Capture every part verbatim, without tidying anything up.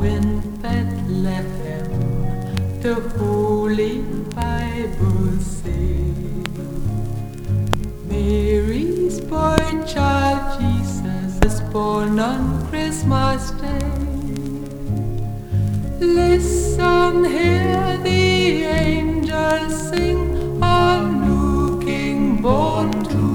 in Bethlehem, the Holy Bible says, Mary's boy child Jesus is born on Christmas Day. Listen, hear the angels sing, a new King born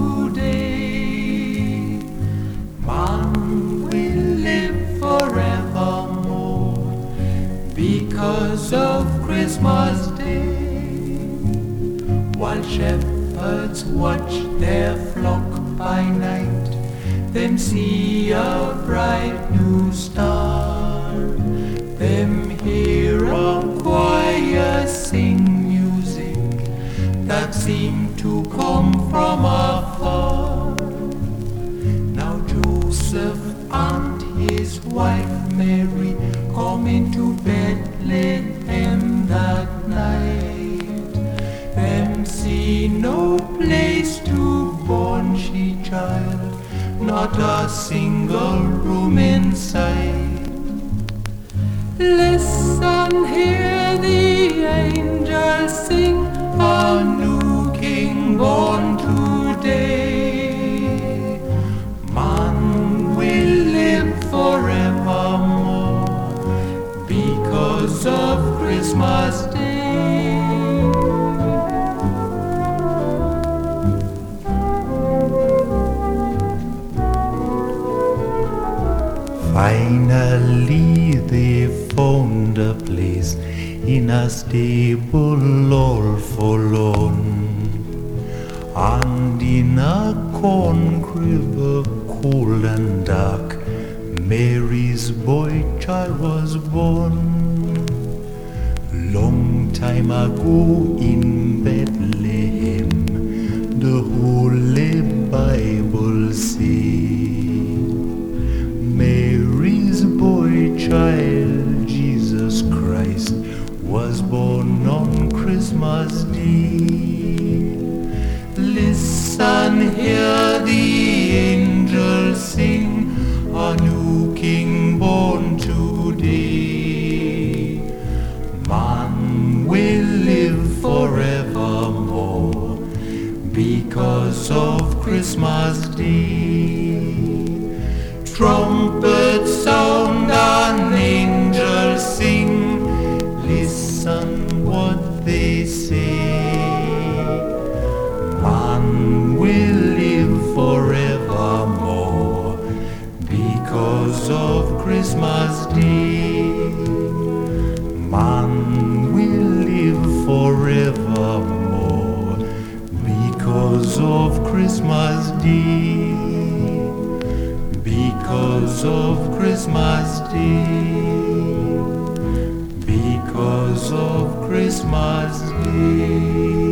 today. Man will live forevermore because of Christmas Day. While shepherds watch their flock by night, them see a bright new star. Them hear a choir sing music that seem to come from afar. Now Joseph and his wife Mary come into Bethlehem that night. Them see no place to born she child, not a single room inside. Listen, hear the angels sing, a new King born today. Man will live forevermore because of Christmas Day. Finally they found a place in a stable all forlorn, and in a corn crib cold and dark Mary's boy child was born. Long time ago in Bethlehem, the Holy Bible says, Mary's boy child, Jesus Christ, was born on Christmas Day. Listen, hear the angels sing, a new King born today. Man will live forevermore because of Christmas Day. Trumpets sound and angels sing, listen what they say. Man will live forevermore because of Christmas Day. Man will live forevermore because of Christmas Day. Because of Christmas Day, because of Christmas Day.